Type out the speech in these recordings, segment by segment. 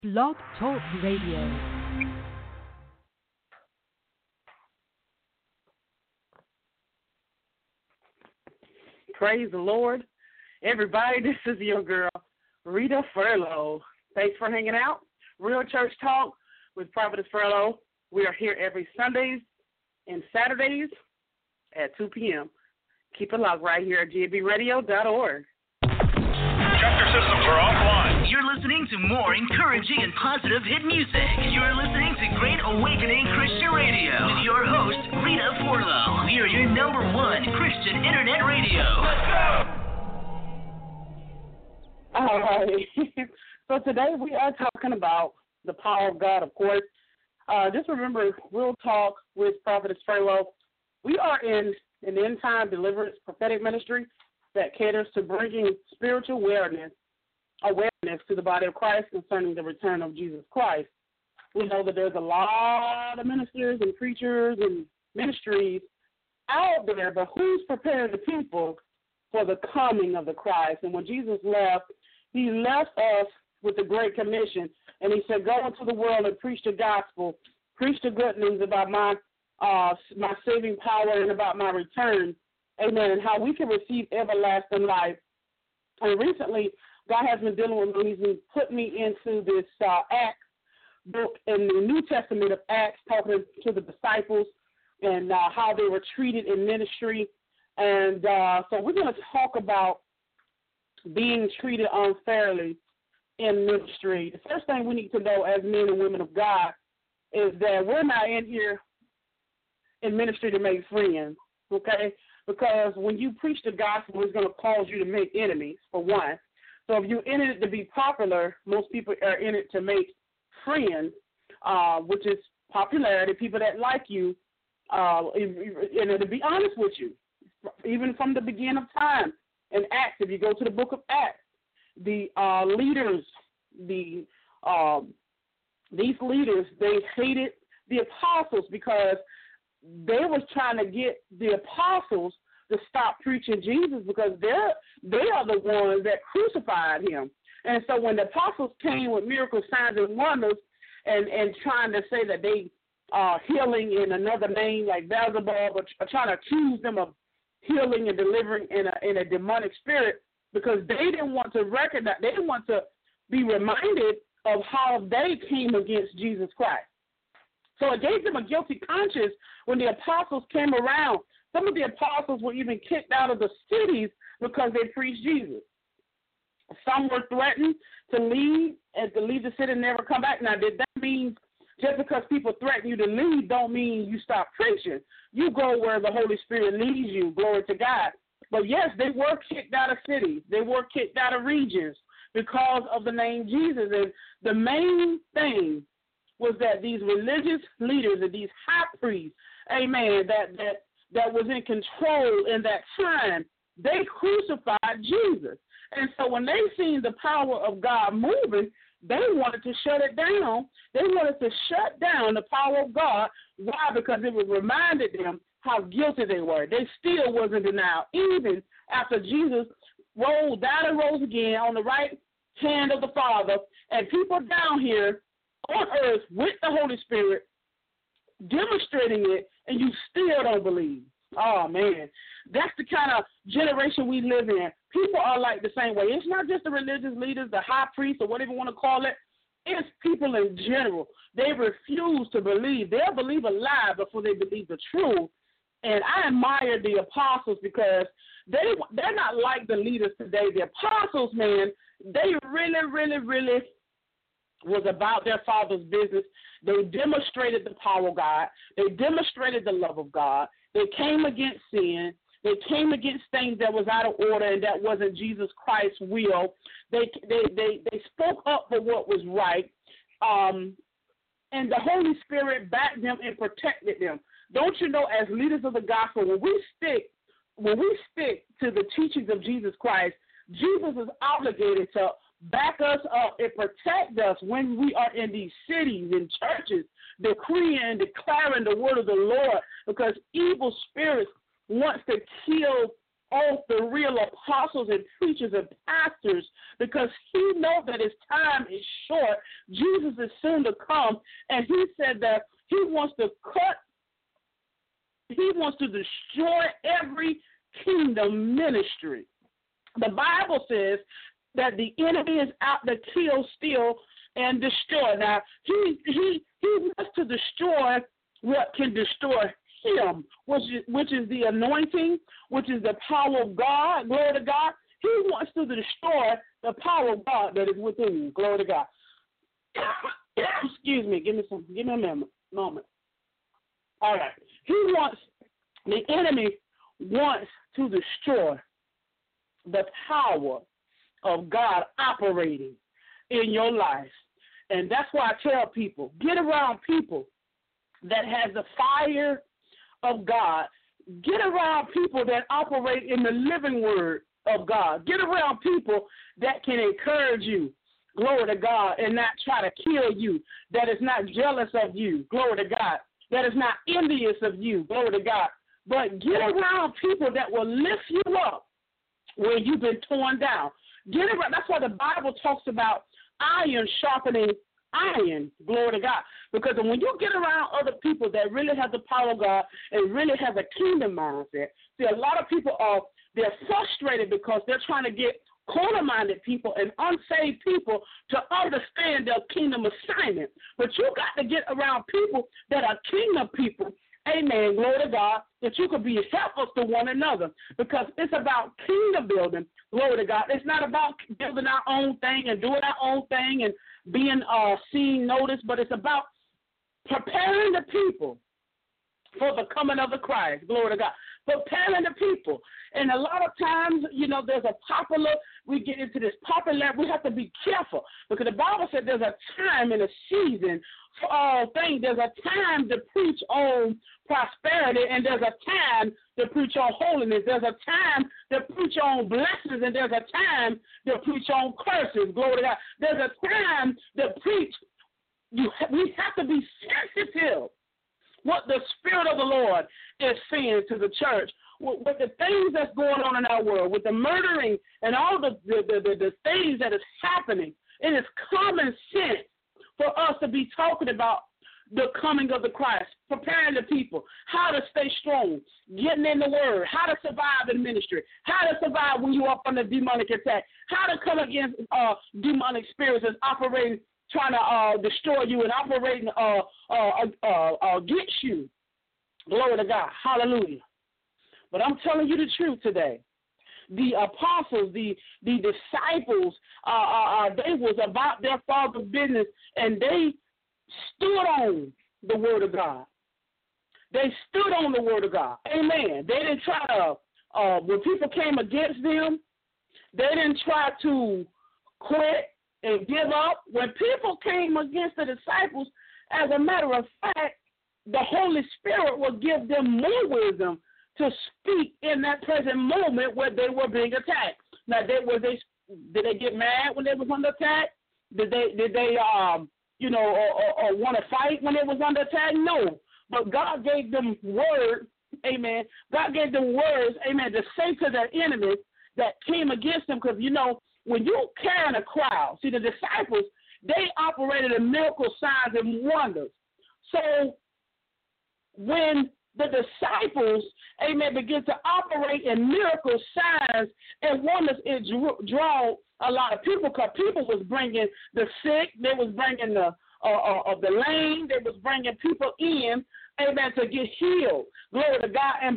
Blog Talk Radio. Praise the Lord. Everybody, this is your girl, Rita Furlow. Thanks for hanging out. Real Church Talk with Prophetess Furlow. We are here every Sundays and Saturdays at 2 p.m. Keep it locked right here at gbradio.org. Chapter systems are offline. You're listening to more encouraging and positive hit music. You're listening to Great Awakening Christian Radio with your host, Rita Furlow. We are your number one Christian internet radio. Let's go! All right. So today we are talking about the power of God, of course. Just remember, we'll talk with Prophetess Furlow. We are in an end-time deliverance prophetic ministry that caters to bringing spiritual awareness to the body of Christ concerning the return of Jesus Christ. We know that there's a lot of ministers and preachers and ministries out there, but who's preparing the people for the coming of the Christ? And when Jesus left, he left us with the Great Commission, and he said, go into the world and preach the gospel, preach the good news about my saving power and about my return, amen, and how we can receive everlasting life. And recently, God has been dealing with me. He's been putting me into this Acts book in the New Testament of Acts, talking to the disciples and how they were treated in ministry. And so we're going to talk about being treated unfairly in ministry. The first thing we need to know as men and women of God is that we're not in here in ministry to make friends, okay? Because when you preach the gospel, it's going to cause you to make enemies, for one. So if you're in it to be popular, most people are in it to make friends, which is popularity, people that like you. And to be honest with you, even from the beginning of time in Acts, if you go to the book of Acts, the leaders, these leaders, they hated the apostles because they was trying to get the apostles to stop preaching Jesus because they are the ones that crucified him. And so when the apostles came with miracles, signs, and wonders and trying to say that they are healing in another name like Beelzebub, or trying to accuse them of healing and delivering in a demonic spirit, because they didn't want to recognize, they didn't want to be reminded of how they came against Jesus Christ. So it gave them a guilty conscience when the apostles came around. Some of the apostles were even kicked out of the cities because they preached Jesus. Some were threatened to leave the city and never come back. Now, did that mean just because people threaten you to leave don't mean you stop preaching? You go where the Holy Spirit leads you, glory to God. But, yes, they were kicked out of cities. They were kicked out of regions because of the name Jesus. And the main thing was that these religious leaders and these high priests, amen, that was in control in that time, they crucified Jesus. And so when they seen the power of God moving, they wanted to shut it down. They wanted to shut down the power of God. Why? Because it reminded them how guilty they were. They still was in denial, even after Jesus died and rose again on the right hand of the Father, and people down here on earth with the Holy Spirit demonstrating it, and you still don't believe. Oh, man. That's the kind of generation we live in. People are like the same way. It's not just the religious leaders, the high priests, or whatever you want to call it. It's people in general. They refuse to believe. They'll believe a lie before they believe the truth. And I admire the apostles because they're not like the leaders today. The apostles, man, they really, really, really was about their Father's business. They demonstrated the power of God. They demonstrated the love of God. They came against sin. They came against things that was out of order and that wasn't Jesus Christ's will. They spoke up for what was right, and the Holy Spirit backed them and protected them. Don't you know, as leaders of the gospel, when we stick to the teachings of Jesus Christ, Jesus is obligated to back us up and protect us when we are in these cities and churches, decreeing and declaring the word of the Lord, because evil spirits wants to kill off the real apostles and preachers and pastors because he knows that his time is short. Jesus is soon to come, and he said that he wants to destroy every kingdom ministry. The Bible says that the enemy is out to kill, steal, and destroy. Now, he wants to destroy what can destroy him, which is the anointing, which is the power of God. Glory to God. He wants to destroy the power of God that is within you. Glory to God. Excuse me. Give me a moment. All right. The enemy wants to destroy the power of God operating in your life. And that's why I tell people, get around people that has the fire of God. Get around people that operate in the living word of God. Get around people that can encourage you, glory to God, and not try to kill you, that is not jealous of you, glory to God, that is not envious of you, glory to God. But get around people that will lift you up where you've been torn down. Get around. That's why the Bible talks about iron sharpening iron, glory to God. Because when you get around other people that really have the power of God and really have a kingdom mindset, see, a lot of people they're frustrated because they're trying to get corner-minded people and unsaved people to understand their kingdom assignment. But you got to get around people that are kingdom people, amen, glory to God, that you could be helpers to one another, because it's about kingdom building, glory to God. It's not about building our own thing and doing our own thing and being seen, noticed, but it's about preparing the people for the coming of the Christ, glory to God. Preparing the people. And a lot of times, we get into this popular, we have to be careful, because the Bible said there's a time and a season for all things. There's a time to preach on prosperity, and there's a time to preach on holiness. There's a time to preach on blessings, and there's a time to preach on curses, glory to God. There's a time to preach. We have to be sensitive what the Spirit of the Lord is saying to the church, with the things that's going on in our world, with the murdering and all the things that is happening. It is common sense for us to be talking about the coming of the Christ, preparing the people, how to stay strong, getting in the Word, how to survive in ministry, how to survive when you're up under demonic attack, how to come against demonic spirits that's operating, trying to destroy you and operating against you. Glory to God. Hallelujah. But I'm telling you the truth today. The apostles, the disciples, they was about their Father's business, and they stood on the Word of God. They stood on the Word of God. Amen. They didn't try to, when people came against them, they didn't try to quit and give up. When people came against the disciples, as a matter of fact, the Holy Spirit will give them more wisdom to speak in that present moment where they were being attacked. Now, did they get mad when they was under attack? Did they want to fight when they was under attack? No. But God gave them word, amen. God gave them words, amen, to say to their enemies that came against them, because, when you carrying a crowd, see, the disciples, they operated in miracle signs and wonders. So when the disciples, amen, begin to operate in miracle signs and wonders, it draw a lot of people, because people was bringing the sick, they was bringing the lame, they was bringing people in, amen, to get healed. Glory to God.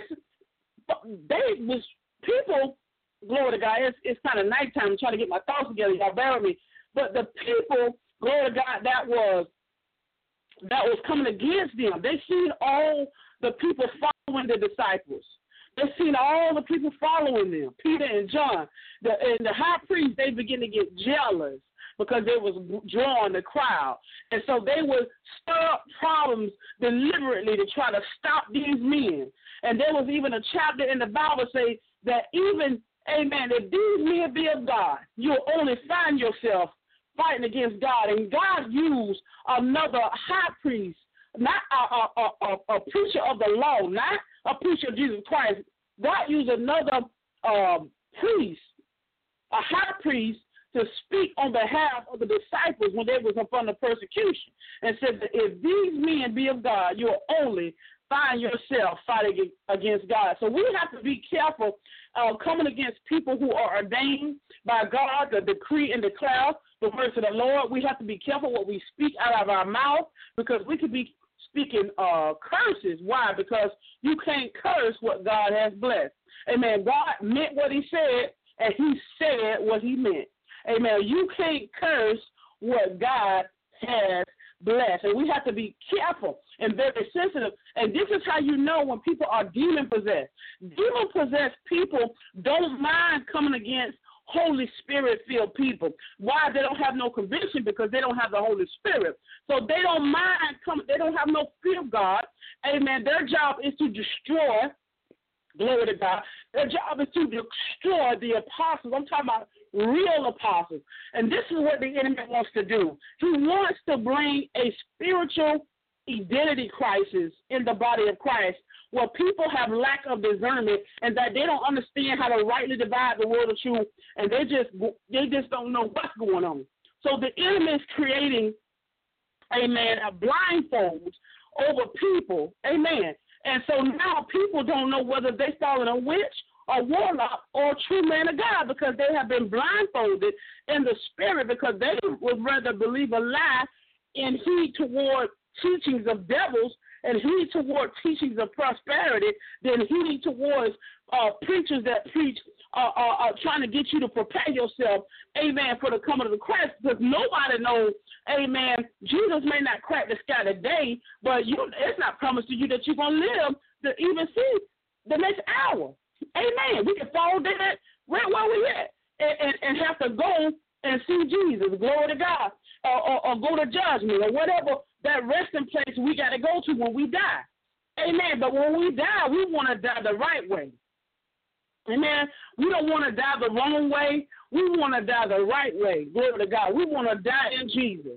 People, glory to God, it's kind of nighttime. I'm trying to get my thoughts together. Y'all bear with me. But the people, glory to God, that was coming against them, they seen all the people following the disciples. They seen all the people following them, Peter and John. And the high priest, they begin to get jealous because they was drawing the crowd. And so they would stir up problems deliberately to try to stop these men. And there was even a chapter in the Bible say that even, amen, if these men be of God, you'll only find yourself fighting against God. And God used another high priest, not a preacher of the law, not a preacher of Jesus Christ, God used another priest, a high priest, to speak on behalf of the disciples when they was up under persecution, and said that if these men be of God, you'll only find yourself fighting against God. So we have to be careful coming against people who are ordained by God, the decree and declare the words of the Lord. We have to be careful what we speak out of our mouth, because we could be speaking curses. Why? Because you can't curse what God has blessed. Amen. God meant what he said, and he said what he meant. Amen. You can't curse what God has blessed. And we have to be careful and very sensitive. And this is how you know when people are demon-possessed. Demon-possessed people don't mind coming against Holy Spirit-filled people. Why? They don't have no conviction, because they don't have the Holy Spirit. So they don't mind coming. They don't have no fear of God. Amen. Their job is to destroy. Glory to God. Their job is to destroy the apostles. I'm talking about real apostles. And this is what the enemy wants to do. He wants to bring a spiritual identity crisis in the body of Christ, where people have lack of discernment and that they don't understand how to rightly divide the word of truth, and they just don't know what's going on. So the enemy is creating, amen, a blindfold over people, amen. And so now people don't know whether they fall in a witch, a warlock, or a true man of God, because they have been blindfolded in the spirit, because they would rather believe a lie and heed toward teachings of devils and heed toward teachings of prosperity than heed towards preachers that preach trying to get you to prepare yourself, amen, for the coming of the Christ, because nobody knows, amen, Jesus may not crack the sky today, but it's not promised to you that you're going to live to even see the next hour. Amen. We can fall dead right where we're at and have to go and see Jesus, glory to God, or go to judgment, or whatever that resting place we got to go to when we die. Amen. But when we die, we want to die the right way. Amen. We don't want to die the wrong way. We want to die the right way. Glory to God. We want to die in Jesus.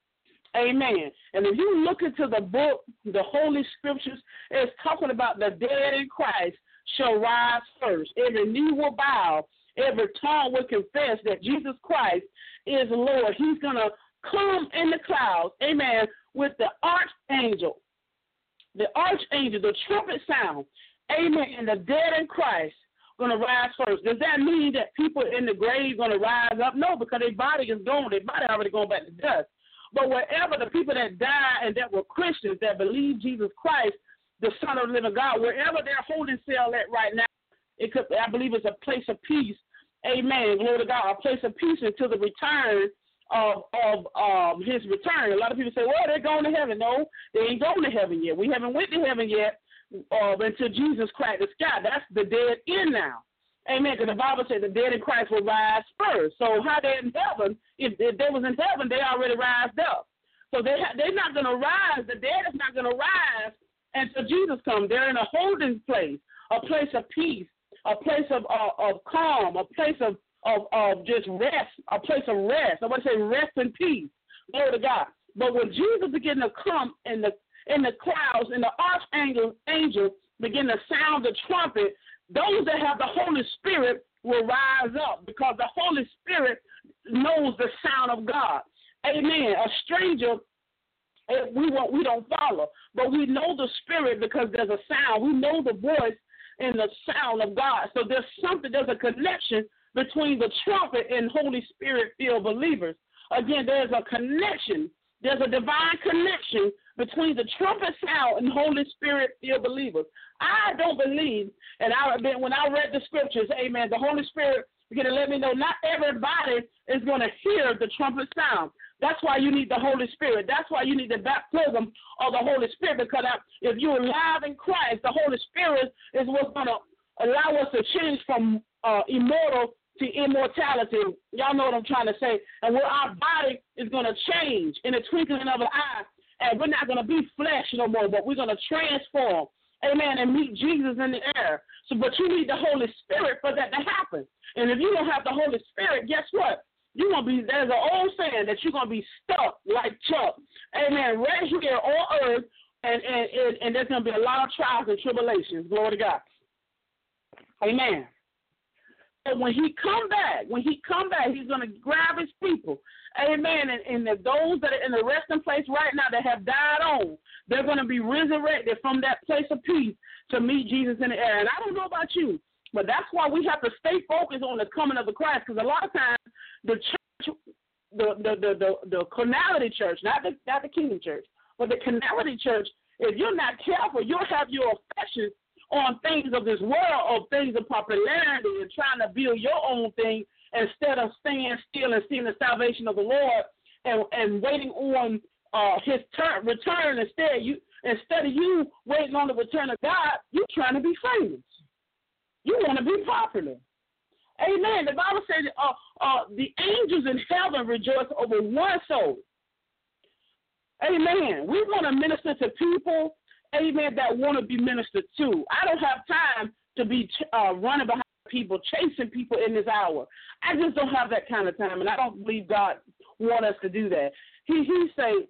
Amen. And if you look into the book, the Holy Scriptures, it's talking about the dead in Christ shall rise first. Every knee will bow. Every tongue will confess that Jesus Christ is Lord. He's going to come in the clouds, amen, with the archangel. The archangel, the trumpet sound, amen, and the dead in Christ going to rise first. Does that mean that people in the grave going to rise up? No, because their body is gone. Their body already going back to dust. But wherever the people that died and that were Christians, that believe Jesus Christ, the Son of the living God, wherever they're holding cell at right now, I believe it's a place of peace. Amen. Glory to God. A place of peace until the return of his return. A lot of people say, well, they're going to heaven. No, they ain't going to heaven yet. We haven't went to heaven yet until Jesus cracked the sky. That's the dead in now. Amen. Because the Bible said the dead in Christ will rise first. So how they in heaven? If they was in heaven, they already rised up. So they're not going to rise. The dead is not going to rise until Jesus comes. They're in a holding place, a place of peace, a place of calm, a place of just rest, a place of rest. I want to say rest and peace. Glory to God. But when Jesus began to come in the clouds, and the archangel begin to sound the trumpet, those that have the Holy Spirit will rise up, because the Holy Spirit knows the sound of God. Amen. A stranger, we don't follow, but we know the Spirit because there's a sound. We know the voice and the sound of God. So there's a connection between the trumpet and Holy Spirit-filled believers. Again, there's a connection. There's a divine connection between the trumpet sound and Holy Spirit-filled believers. I don't believe, and when I read the scriptures, amen, the Holy Spirit began to let me know not everybody is going to hear the trumpet sound. That's why you need the Holy Spirit. That's why you need the baptism of the Holy Spirit, because if you're alive in Christ, the Holy Spirit is what's going to allow us to change from immortal to immortality. Y'all know what I'm trying to say. And where our body is going to change in the twinkling of an eye, and we're not going to be flesh no more, but we're going to transform, amen, and meet Jesus in the air. So, but you need the Holy Spirit for that to happen. And if you don't have the Holy Spirit, guess what? You're going to be, there's an old saying that you're going to be stuck like Chuck, amen, right here on earth, and there's going to be a lot of trials and tribulations. Glory to God. Amen. So when he come back, he's going to grab his people. Amen. And those that are in the resting place right now that have died on, they're going to be resurrected from that place of peace to meet Jesus in the air. And I don't know about you, but that's why we have to stay focused on the coming of the Christ, because a lot of times the church, the carnality church, not the kingdom church, but the carnality church, if you're not careful, you'll have your affections on things of this world, or things of popularity, and trying to build your own thing instead of staying still and seeing the salvation of the Lord and waiting on his return. Instead of you waiting on the return of God, you're trying to be famous. You want to be popular. Amen. The Bible says the angels in heaven rejoice over one soul. Amen. We want to minister to people, amen, that want to be ministered to. I don't have time to be running behind people, chasing people in this hour. I just don't have that kind of time, and I don't believe God wants us to do that. He say,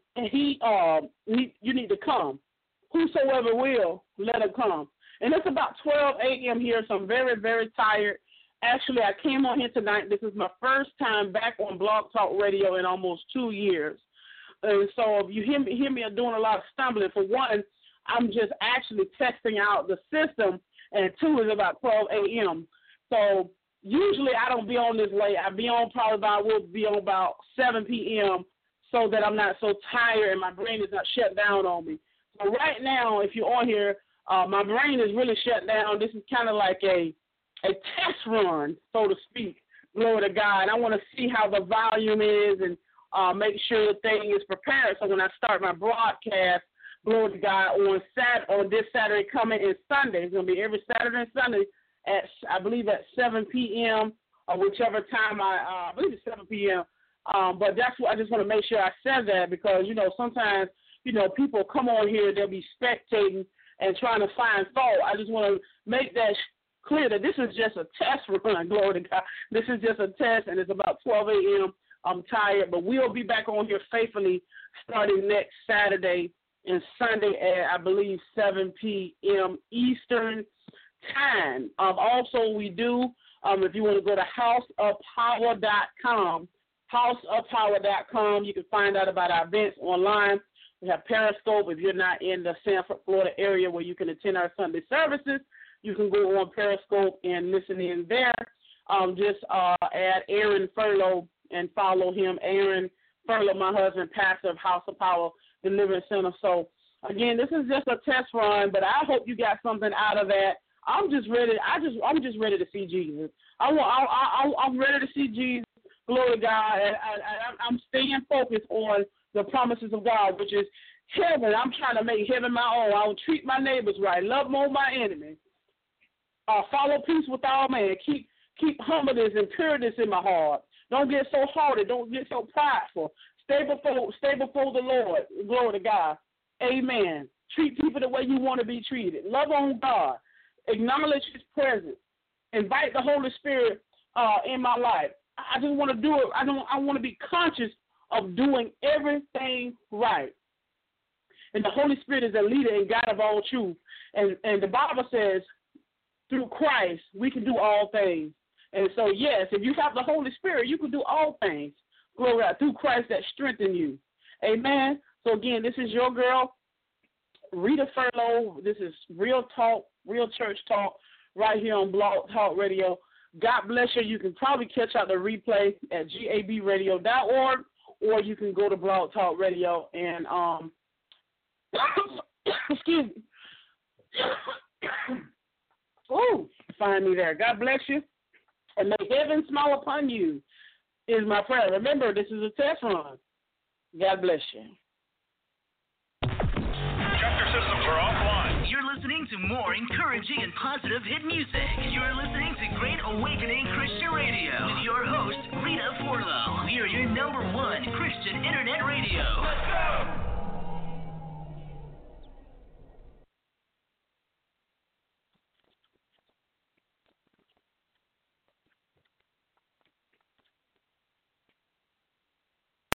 you need to come. Whosoever will, let him come. And it's about 12 a.m. here, so I'm very, very tired. Actually, I came on here tonight. This is my first time back on Blog Talk Radio in almost 2 years. And so if you hear me doing a lot of stumbling, for one, I'm just actually testing out the system, and two, is about 12 a.m. So usually I don't be on this late. We'll be on about 7 p.m. so that I'm not so tired and my brain is not shut down on me. So right now, if you're on here, my brain is really shut down. This is kind of like a test run, so to speak. Glory to God. I want to see how the volume is and make sure the thing is prepared. So when I start my broadcast, glory to God, on this Saturday coming and Sunday, it's going to be every Saturday and Sunday I believe at 7 p.m. or whichever time I believe it's 7 p.m. But that's what I just want to make sure I said that, because, sometimes, people come on here, they'll be spectating and trying to find fault. I just want to make that clear that this is just a test run, glory to God. This is just a test, and it's about 12 a.m. I'm tired, but we'll be back on here faithfully starting next Saturday and Sunday at, I believe, 7 p.m. Eastern time. Also, we do, if you want to go to houseofpower.com, you can find out about our events online. We have Periscope. If you're not in the Sanford, Florida area where you can attend our Sunday services, you can go on Periscope and listen in there. Just add Aaron Furlow and follow him. Aaron Furlow, my husband, pastor of House of Power Deliverance Center. So, again, this is just a test run, but I hope you got something out of that. I'm just ready. I'm just ready to see Jesus. I'm ready to see Jesus. Glory to God. I'm staying focused on the promises of God, which is heaven. I'm trying to make heaven my own. I will treat my neighbors right. Love more my enemies. Follow peace with all men. Keep humbleness and pureness in my heart. Don't get so haughty. Don't get so prideful. Stay before the Lord. Glory to God. Amen. Treat people the way you want to be treated. Love on God. Acknowledge his presence. Invite the Holy Spirit in my life. I just want to do it. I want to be conscious of doing everything right. And the Holy Spirit is a leader and God of all truth. And the Bible says, through Christ, we can do all things. And so, yes, if you have the Holy Spirit, you can do all things. Glory God, through Christ that strengthen you. Amen. So, again, this is your girl, Rita Furlow. This is Real Talk, Real Church Talk, right here on Blog Talk Radio. God bless you. You can probably catch out the replay at gabradio.org, or you can go to Blog Talk Radio and, excuse me. Oh, find me there. God bless you. And may heaven smile upon you is my prayer. Remember, this is a test run. God bless you. Chapter systems are offline. You're listening to more encouraging and positive hit music. You're listening to Great Awakening Christian Radio with your host, Rita Forlow. We are your #1 Christian Internet Radio. Let's go!